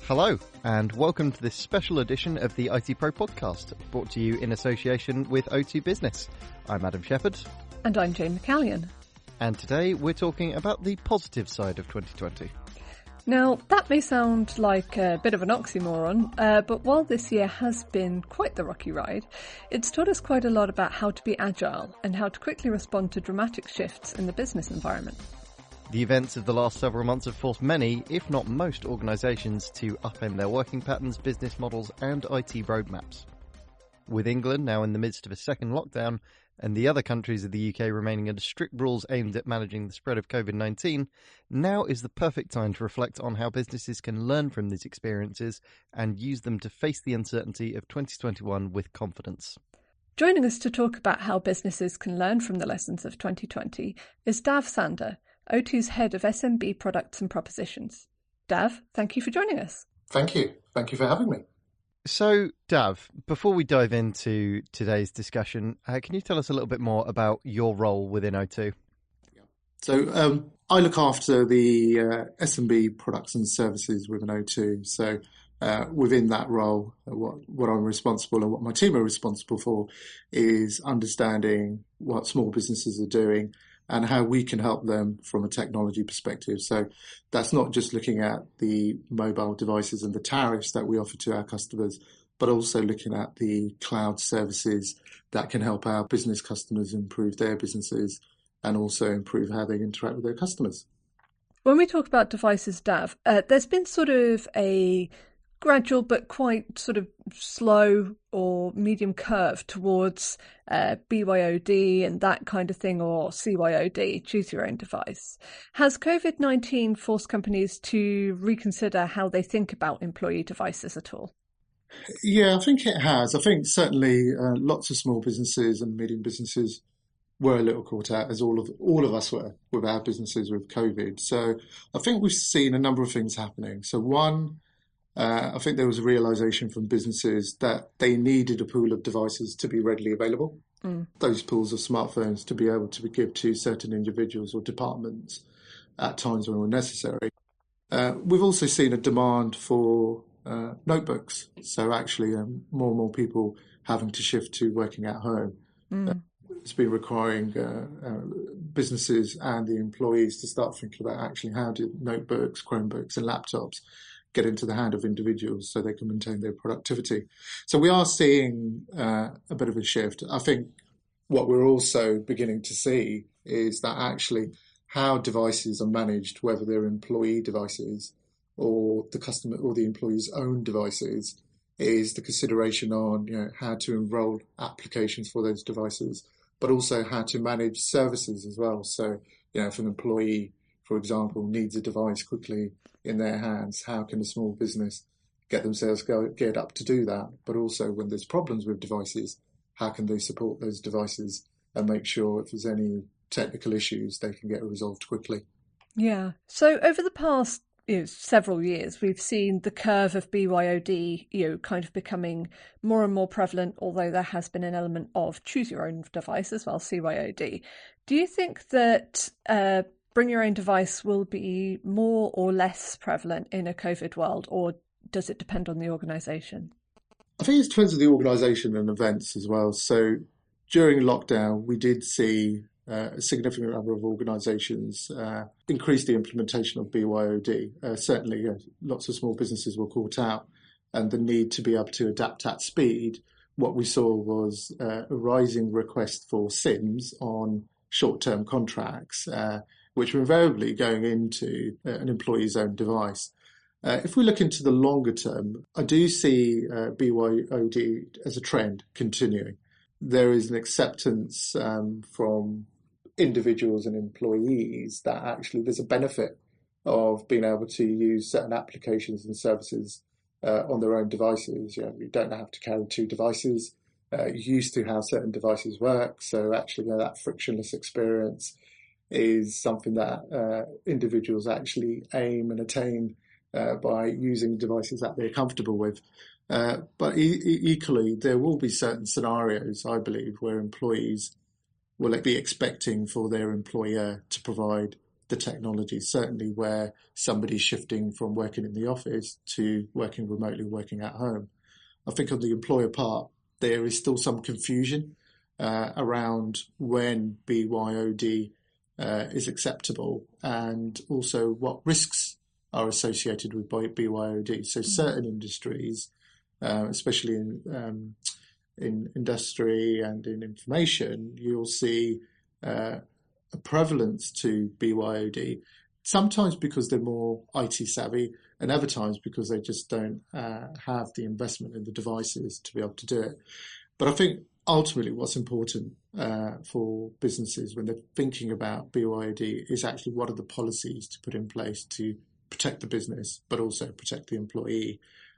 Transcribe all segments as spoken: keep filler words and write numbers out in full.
Hello, and welcome to this special edition of the I T Pro podcast, brought to you in association with O two Business. I'm Adam Shepherd. And I'm Jane McCallion. And today we're talking about the positive side of twenty twenty. Now, that may sound like a bit of an oxymoron, uh, but while this year has been quite the rocky ride, it's taught us quite a lot about how to be agile and how to quickly respond to dramatic shifts in the business environment. The events of the last several months have forced many, if not most, organisations to upend their working patterns, business models and I T roadmaps. With England now in the midst of a second lockdown and the other countries of the U K remaining under strict rules aimed at managing the spread of covid nineteen, now is the perfect time to reflect on how businesses can learn from these experiences and use them to face the uncertainty of twenty twenty-one with confidence. Joining us to talk about how businesses can learn from the lessons of twenty twenty is Dav Sander, O two's Head of S M B Products and Propositions. Dav, thank you for joining us. Thank you. Thank you for having me. So, Dav, before we dive into today's discussion, uh, can you tell us a little bit more about your role within O two? So, um, I look after the uh, S M B products and services within O two. So, uh, within that role, uh, what, what I'm responsible and what my team are responsible for is understanding what small businesses are doing and how we can help them from a technology perspective. So that's not just looking at the mobile devices and the tariffs that we offer to our customers, but also looking at the cloud services that can help our business customers improve their businesses and also improve how they interact with their customers. When we talk about devices, Dav, uh, there's been sort of a gradual but quite sort of slow or medium curve towards uh, B Y O D and that kind of thing, or C Y O D, choose your own device. Has covid nineteen forced companies to reconsider how they think about employee devices at all? Yeah, I think it has. I think certainly uh, lots of small businesses and medium businesses were a little caught out, as all of all of us were with our businesses with COVID. So I think we've seen a number of things happening. So one, Uh, I think there was a realization from businesses that they needed a pool of devices to be readily available. Mm. Those pools of smartphones to be able to give to certain individuals or departments at times when were necessary. Uh, we've also seen a demand for uh, notebooks. So actually um, more and more people having to shift to working at home. Mm. Uh, it's been requiring uh, uh, businesses and the employees to start thinking about actually how do notebooks, Chromebooks and laptops get into the hand of individuals so they can maintain their productivity. So we are seeing uh, a bit of a shift. I think what we're also beginning to see is that actually how devices are managed, whether they're employee devices or the customer or the employee's own devices, is the consideration on, you know, how to enroll applications for those devices, but also how to manage services as well. So, you know, if an employee, for example, needs a device quickly in their hands, how can a small business get themselves go, geared up to do that? But also when there's problems with devices, how can they support those devices and make sure if there's any technical issues, they can get resolved quickly? Yeah. So over the past you know, several years, we've seen the curve of B Y O D, you know, kind of becoming more and more prevalent, although there has been an element of choose your own device as well, C Y O D. Do you think that uh, bring your own device will be more or less prevalent in a COVID world, or does it depend on the organisation? I think it depends on the organisation and events as well. So during lockdown, we did see uh, a significant number of organisations uh, increase the implementation of B Y O D. Uh, certainly, uh, lots of small businesses were caught out, and the need to be able to adapt at speed. What we saw was uh, a rising request for SIMs on short-term contracts, uh, which were invariably going into an employee's own device. Uh, if we look into the longer term, I do see uh, B Y O D as a trend continuing. There is an acceptance um, from individuals and employees that actually there's a benefit of being able to use certain applications and services uh, on their own devices. You know, you don't have to carry two devices. Uh, you used to how certain devices work. So actually, you know, that frictionless experience is something that uh, individuals actually aim and attain uh, by using devices that they're comfortable with. Uh, but e- equally, there will be certain scenarios, I believe, where employees will be expecting for their employer to provide the technology, certainly where somebody's shifting from working in the office to working remotely, working at home. I think on the employer part, there is still some confusion uh, around when B Y O D uh, is acceptable and also what risks are associated with B Y O D. So certain industries, uh, especially in um, in industry and in information, you'll see uh, a prevalence to B Y O D, sometimes because they're more I T savvy and other times because they just don't uh, have the investment in the devices to be able to do it. But I think ultimately what's important uh, for businesses when they're thinking about B Y O D is actually what are the policies to put in place to protect the business, but also protect the employee.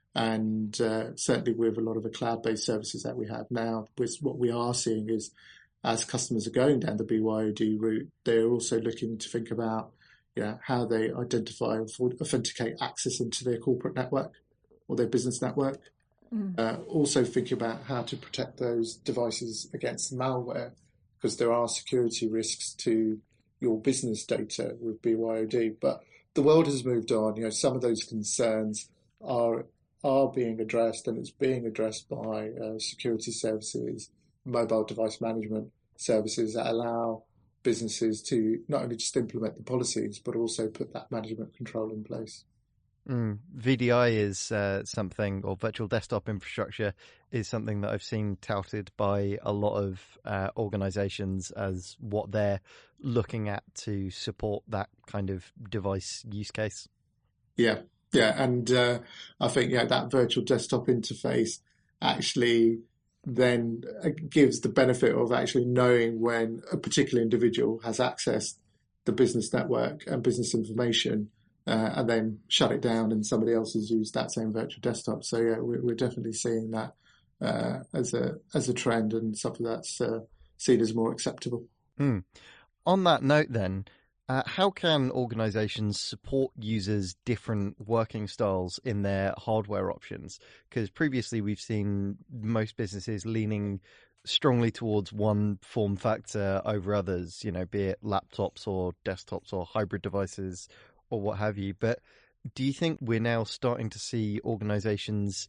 And uh, certainly with a lot of the cloud-based services that we have now, with what we are seeing is as customers are going down the B Y O D route, they're also looking to think about yeah, how they identify and authenticate access into their corporate network or their business network. Mm. Uh, also think about how to protect those devices against malware, because there are security risks to your business data with B Y O D. But the world has moved on. You know, some of those concerns are are being addressed, and it's being addressed by uh, security services, mobile device management services that allow businesses to not only just implement the policies, but also put that management control in place. Mm. V D I is uh, something, or virtual desktop infrastructure is something that I've seen touted by a lot of uh, organizations as what they're looking at to support that kind of device use case. Yeah, yeah. And uh, I think yeah, that virtual desktop interface actually then gives the benefit of actually knowing when a particular individual has accessed the business network and business information, uh, and then shut it down and somebody else has used that same virtual desktop. So yeah, we're, we're definitely seeing that uh, as a as a trend and something that's uh, seen as more acceptable. Mm. On that note then, Uh, how can organizations support users' different working styles in their hardware options? Because previously we've seen most businesses leaning strongly towards one form factor over others, you know, be it laptops or desktops or hybrid devices or what have you. But do you think we're now starting to see organizations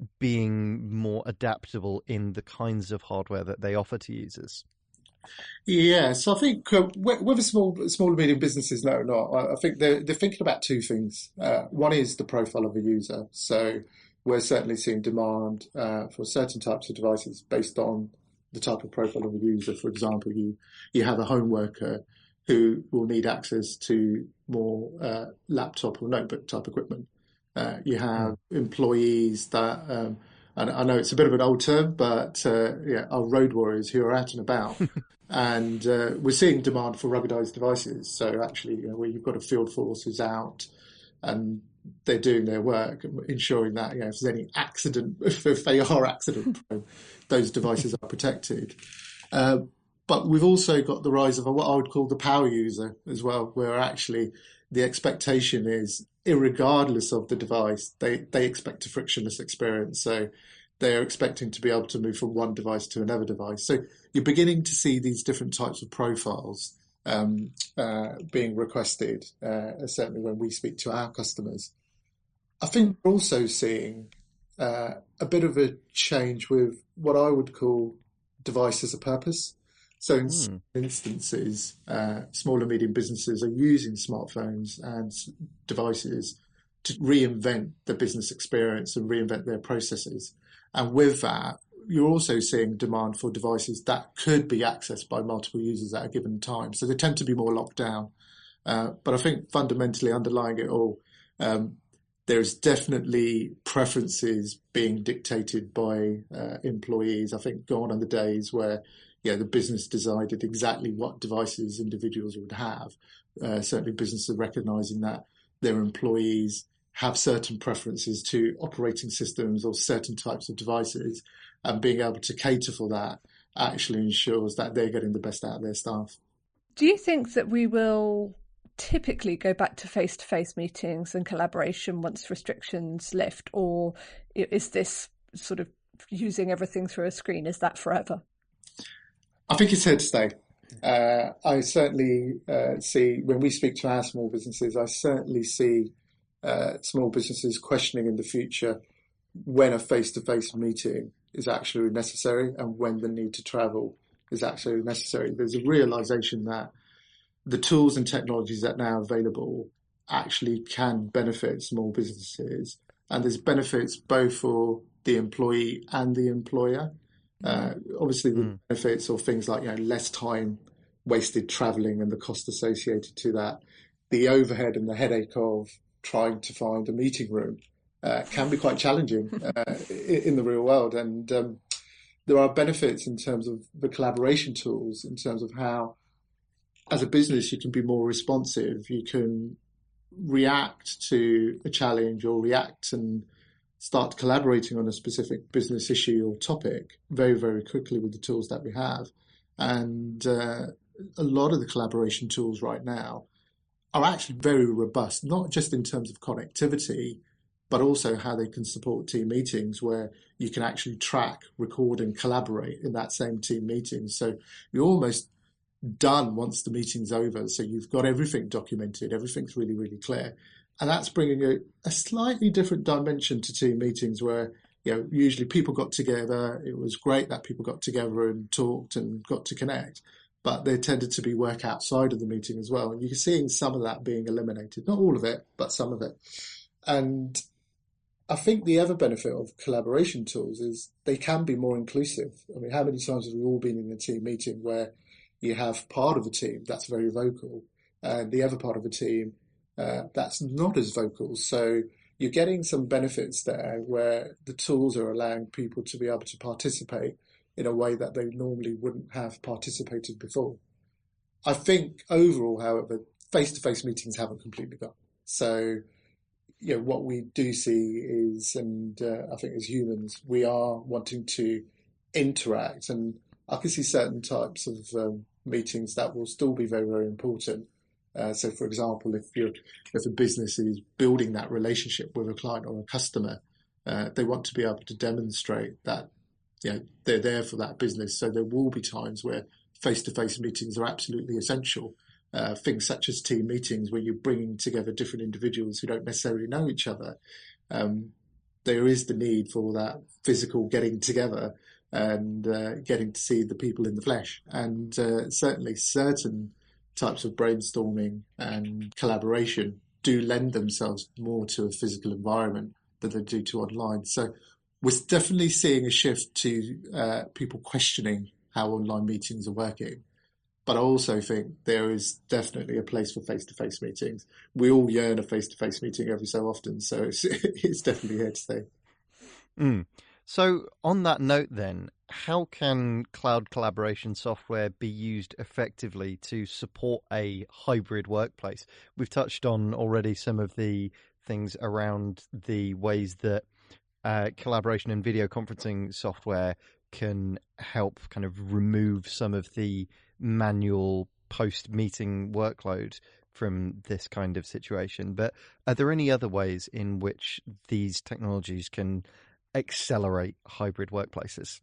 being more adaptable in the kinds of hardware that they offer to users? Yes, I think uh, whether small, small and medium businesses know or not, I think they're, they're thinking about two things. Uh, one is the profile of a user. So we're certainly seeing demand uh, for certain types of devices based on the type of profile of a user. For example, you, you have a home worker who will need access to more uh, laptop or notebook type equipment. Uh, you have employees that, um, and I know it's a bit of an old term, but uh, yeah, are road warriors who are out and about. And uh, we're seeing demand for ruggedized devices. So actually, you know, where you've got a field force who's out and they're doing their work, ensuring that, you know, if there's any accident, if, if they are accident prone, those devices are protected. Uh, but we've also got the rise of what I would call the power user as well, where actually the expectation is, irregardless of the device, they, they expect a frictionless experience. So they are expecting to be able to move from one device to another device. So you're beginning to see these different types of profiles um, uh, being requested, uh, certainly when we speak to our customers. I think we're also seeing uh, a bit of a change with what I would call device as a purpose. So in mm. some instances, uh, small and medium businesses are using smartphones and devices to reinvent the business experience and reinvent their processes. And with that, you're also seeing demand for devices that could be accessed by multiple users at a given time. So they tend to be more locked down. Uh, but I think fundamentally underlying it all, um, there's definitely preferences being dictated by uh, employees. I think gone are the days where yeah, the business decided exactly what devices individuals would have. Uh, certainly businesses are recognising that their employees have certain preferences to operating systems or certain types of devices, and being able to cater for that actually ensures that they're getting the best out of their staff. Do you think that we will typically go back to face-to-face meetings and collaboration once restrictions lift, or is this sort of using everything through a screen, is that forever? I think it's here to stay. Uh, I certainly uh, see when we speak to our small businesses, I certainly see uh, small businesses questioning in the future when a face-to-face meeting is actually necessary and when the need to travel is actually necessary. There's a realization that the tools and technologies that are now available actually can benefit small businesses, and there's benefits both for the employee and the employer. Uh, obviously, the Mm. benefits of things like, you know, less time wasted traveling and the cost associated to that, the overhead and the headache of trying to find a meeting room uh, can be quite challenging uh, in the real world. And um, there are benefits in terms of the collaboration tools, in terms of how, as a business, you can be more responsive. You can react to a challenge or react and start collaborating on a specific business issue or topic very, very quickly with the tools that we have. And uh, a lot of the collaboration tools right now are actually very robust, not just in terms of connectivity, but also how they can support team meetings where you can actually track, record, and collaborate in that same team meeting. So you're almost done once the meeting's over. So you've got everything documented, everything's really, really clear. And that's bringing a, a slightly different dimension to team meetings where, you know, usually people got together. It was great that people got together and talked and got to connect, but there tended to be work outside of the meeting as well. And you're seeing some of that being eliminated, not all of it, but some of it. And I think the other benefit of collaboration tools is they can be more inclusive. I mean, how many times have we all been in a team meeting where you have part of a team that's very vocal and the other part of a team uh, that's not as vocal? So you're getting some benefits there where the tools are allowing people to be able to participate in a way that they normally wouldn't have participated before. I think overall, however, face-to-face meetings haven't completely gone. So, you know, what we do see is, and uh, I think as humans, we are wanting to interact, and I can see certain types of um, meetings that will still be very, very important. Uh, so, for example, if you're if a business is building that relationship with a client or a customer, uh, they want to be able to demonstrate that, you know, they're there for that business. So there will be times where face-to-face meetings are absolutely essential. Uh, things such as team meetings where you're bringing together different individuals who don't necessarily know each other. Um, there is the need for that physical getting together and uh, getting to see the people in the flesh. And uh, certainly certain types of brainstorming and collaboration do lend themselves more to a physical environment than they do to online. So we're definitely seeing a shift to uh, people questioning how online meetings are working. But I also think there is definitely a place for face-to-face meetings. We all yearn a face-to-face meeting every so often, so it's, it's definitely here to stay. Mm. So on that note then, how can cloud collaboration software be used effectively to support a hybrid workplace? We've touched on already some of the things around the ways that uh, collaboration and video conferencing software can help kind of remove some of the manual post-meeting workload from this kind of situation. But are there any other ways in which these technologies can accelerate hybrid workplaces?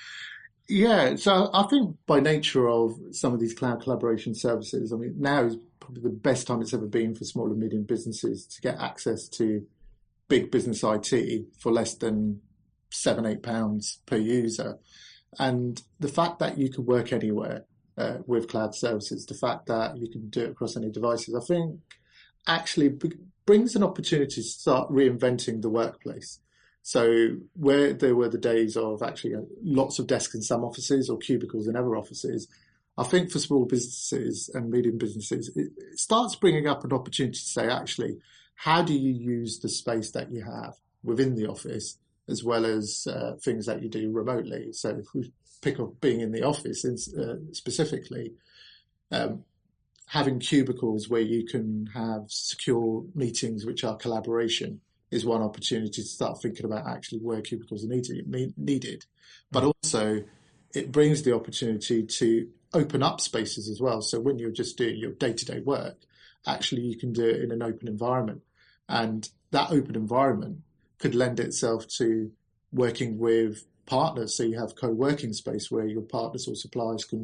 Yeah, so I think by nature of some of these cloud collaboration services, I mean, now is probably the best time it's ever been for small and medium businesses to get access to big business I T for less than seven, eight pounds per user. And the fact that you can work anywhere uh, with cloud services, the fact that you can do it across any devices, I think actually b- brings an opportunity to start reinventing the workplace. So where there were the days of actually lots of desks in some offices or cubicles in other offices, I think for small businesses and medium businesses, it starts bringing up an opportunity to say, actually, how do you use the space that you have within the office as well as uh, things that you do remotely? So if we pick up being in the office uh, specifically, um, having cubicles where you can have secure meetings which are collaboration is one opportunity to start thinking about actually where cubicles are needed. needed. But also it brings the opportunity to open up spaces as well. So when you're just doing your day-to-day work, actually you can do it in an open environment. And that open environment could lend itself to working with partners. So you have co-working space where your partners or suppliers can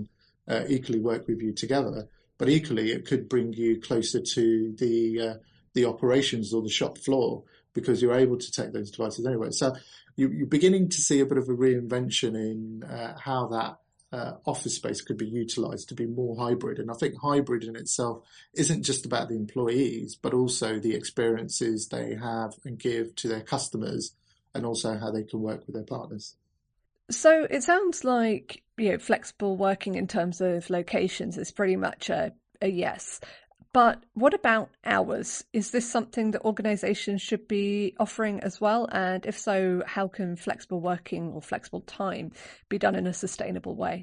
uh, equally work with you together. But equally, it could bring you closer to the uh, the operations or the shop floor because you're able to take those devices anyway. So you, you're beginning to see a bit of a reinvention in uh, how that uh, office space could be utilised to be more hybrid. And I think hybrid in itself isn't just about the employees, but also the experiences they have and give to their customers, and also how they can work with their partners. So it sounds like, you know, flexible working in terms of locations is pretty much a, a yes. But what about hours? Is this something that organisations should be offering as well? And if so, how can flexible working or flexible time be done in a sustainable way?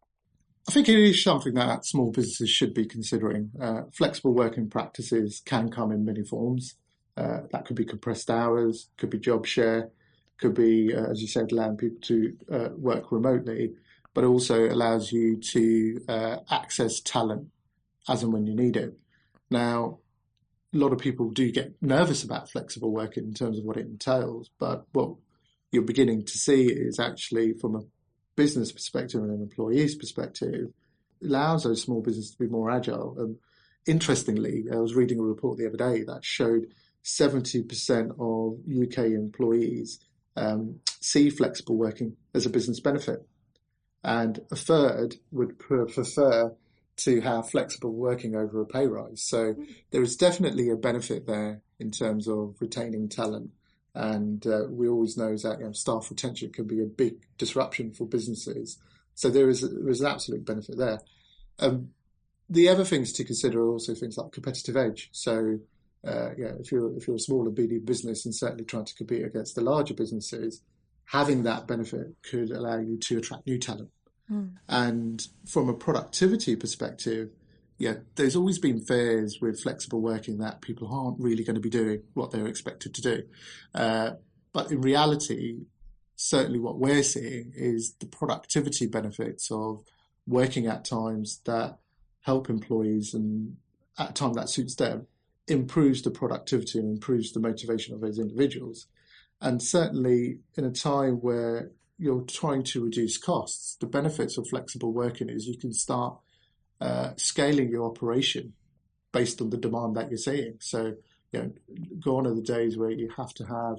I think it is something that small businesses should be considering. Uh, flexible working practices can come in many forms. Uh, that could be compressed hours, could be job share, could be, uh, as you said, allowing people to uh, work remotely, but also allows you to uh, access talent as and when you need it. Now, a lot of people do get nervous about flexible working in terms of what it entails, but what you're beginning to see is actually from a business perspective and an employee's perspective, allows those small businesses to be more agile. And interestingly, I was reading a report the other day that showed seventy percent of U K employees um, see flexible working as a business benefit, and a third would prefer to have flexible working over a pay rise. So there is definitely a benefit there in terms of retaining talent. And uh, we always know that, you know, staff retention can be a big disruption for businesses. So there is, there is an absolute benefit there. Um, the other things to consider are also things like competitive edge. So uh, yeah, if you're if you're a smaller B D business and certainly trying to compete against the larger businesses, having that benefit could allow you to attract new talent. Mm. And from a productivity perspective, yeah, there's always been fears with flexible working that people aren't really going to be doing what they're expected to do. Uh, but in reality, certainly what we're seeing is the productivity benefits of working at times that help employees and at a time that suits them, improves the productivity and improves the motivation of those individuals. And certainly in a time where you're trying to reduce costs, the benefits of flexible working is you can start uh, scaling your operation based on the demand that you're seeing. So, you know, gone are the days where you have to have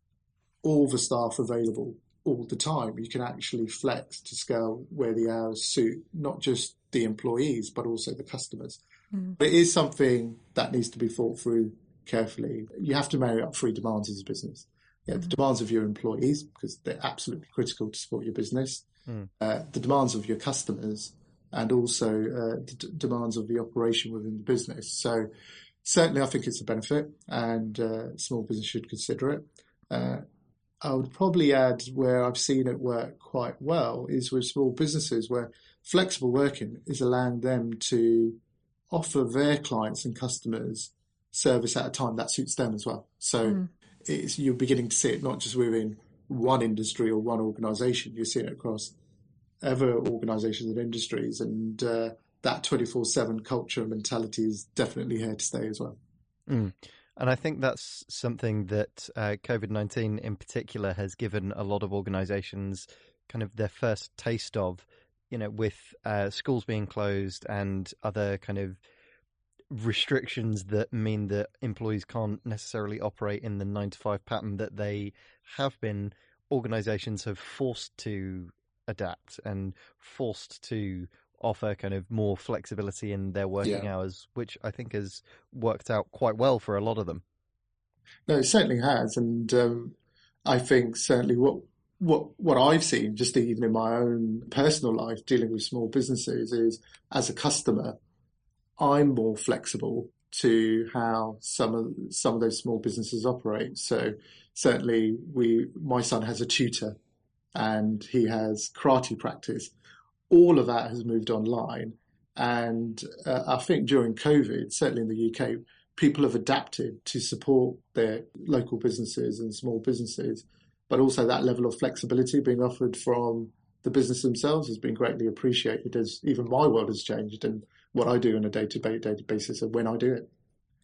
all the staff available all the time. You can actually flex to scale where the hours suit, not just the employees, but also the customers. Mm. But it is something that needs to be thought through carefully. You have to marry up three demands as a business. Yeah, the demands of your employees, because they're absolutely critical to support your business, mm. uh, the demands of your customers, and also uh, the d- demands of the operation within the business. So certainly I think it's a benefit, and uh, small business should consider it. Uh, I would probably add where I've seen it work quite well is with small businesses where flexible working is allowing them to offer their clients and customers service at a time that suits them as well. So mm. It's, you're beginning to see it not just within one industry or one organisation, you're seeing it across other organisations and industries, and uh, that twenty-four seven culture and mentality is definitely here to stay as well. Mm. And I think that's something that uh, COVID nineteen in particular has given a lot of organisations kind of their first taste of, you know, with uh, schools being closed and other kind of restrictions that mean that employees can't necessarily operate in the nine to five pattern that they have been. Organizations have forced to adapt and forced to offer kind of more flexibility in their working yeah. hours, which I think has worked out quite well for a lot of them. No, it certainly has. And um, I think certainly what what what I've seen, just even in my own personal life dealing with small businesses, is as a customer, I'm more flexible to how some of some of those small businesses operate. So certainly, we my son has a tutor, and he has karate practice. All of that has moved online, and uh, I think during COVID, certainly in the U K, people have adapted to support their local businesses and small businesses, but also that level of flexibility being offered from the business themselves has been greatly appreciated as even my world has changed and what I do on a day-to-day basis and when I do it.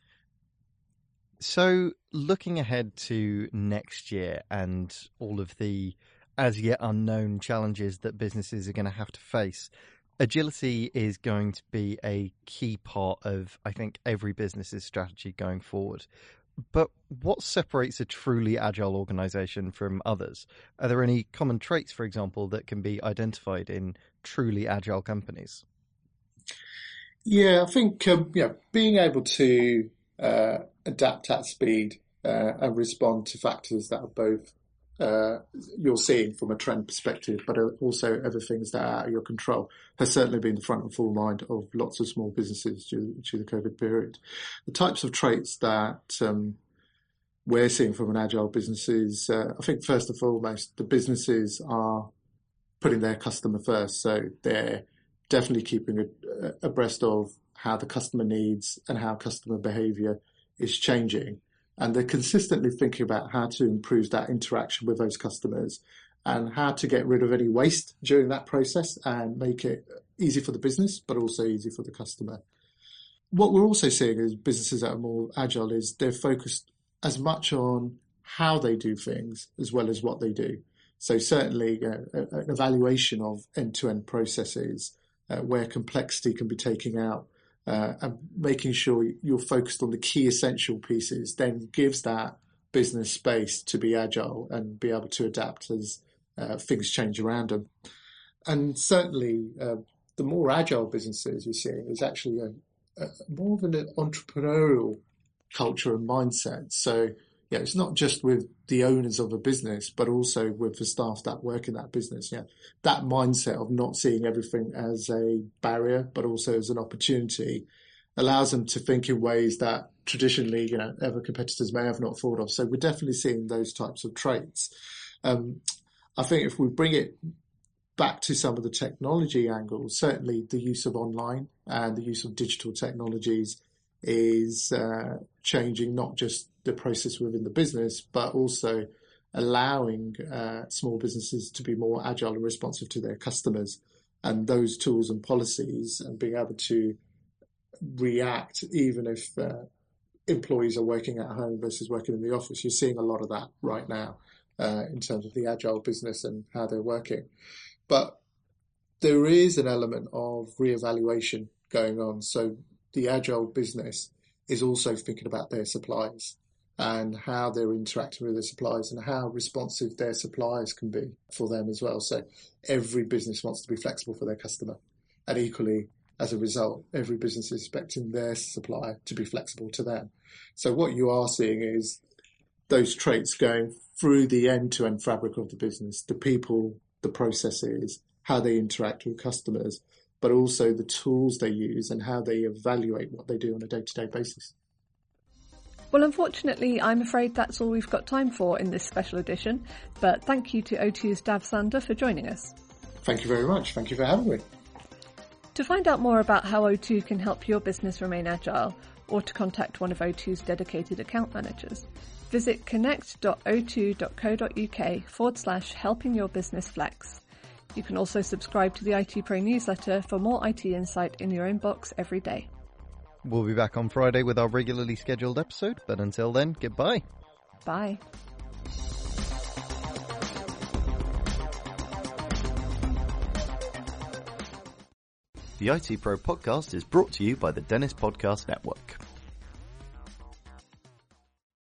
So looking ahead to next year and all of the as yet unknown challenges that businesses are going to have to face, Agility is going to be a key part of, I think, every business's strategy going forward. But what separates a truly agile organisation from others? Are there any common traits, for example, that can be identified in truly agile companies? Yeah, I think um, yeah, being able to uh, adapt at speed uh, and respond to factors that are both uh, you're seeing from a trend perspective, but also other things that are out of your control, has certainly been the front and full mind of lots of small businesses during, during the COVID period. The types of traits that um, we're seeing from an agile business is, uh, I think first and foremost, the businesses are putting their customer first. So they're definitely keeping a, abreast of how the customer needs and how customer behaviour is changing. And they're consistently thinking about how to improve that interaction with those customers and how to get rid of any waste during that process and make it easy for the business, but also easy for the customer. What we're also seeing is businesses that are more agile is they're focused as much on how they do things as well as what they do. So certainly uh, an evaluation of end-to-end processes uh, where complexity can be taken out uh, and making sure you're focused on the key essential pieces then gives that business space to be agile and be able to adapt as uh, things change around them. And certainly uh, the more agile businesses you're seeing is actually a, a more of an entrepreneurial culture and mindset. So yeah, it's not just with the owners of a business, but also with the staff that work in that business. Yeah, that mindset of not seeing everything as a barrier, but also as an opportunity, allows them to think in ways that traditionally, you know, other competitors may have not thought of. So we're definitely seeing those types of traits. Um, I think if we bring it back to some of the technology angles, certainly the use of online and the use of digital technologies is uh, changing not just the process within the business, but also allowing uh, small businesses to be more agile and responsive to their customers. And those tools and policies and being able to react even if uh, employees are working at home versus working in the office. You're seeing a lot of that right now uh, in terms of the agile business and how they're working. But there is an element of reevaluation going on. So the agile business is also thinking about their suppliers and how they're interacting with their suppliers and how responsive their suppliers can be for them as well. So every business wants to be flexible for their customer. And equally, as a result, every business is expecting their supplier to be flexible to them. So what you are seeing is those traits going through the end-to-end fabric of the business, the people, the processes, how they interact with customers, but also the tools they use and how they evaluate what they do on a day-to-day basis. Well, unfortunately, I'm afraid that's all we've got time for in this special edition, but thank you to O two's Dav Sander for joining us. Thank you very much. Thank you for having me. To find out more about how O two can help your business remain agile, or to contact one of O two's dedicated account managers, visit connect.o2.co.uk forward slash helping your business flex. You can also subscribe to the I T Pro newsletter for more I T insight in your inbox every day. We'll be back on Friday with our regularly scheduled episode, but until then, goodbye. Bye. The I T Pro podcast is brought to you by the Dennis Podcast Network.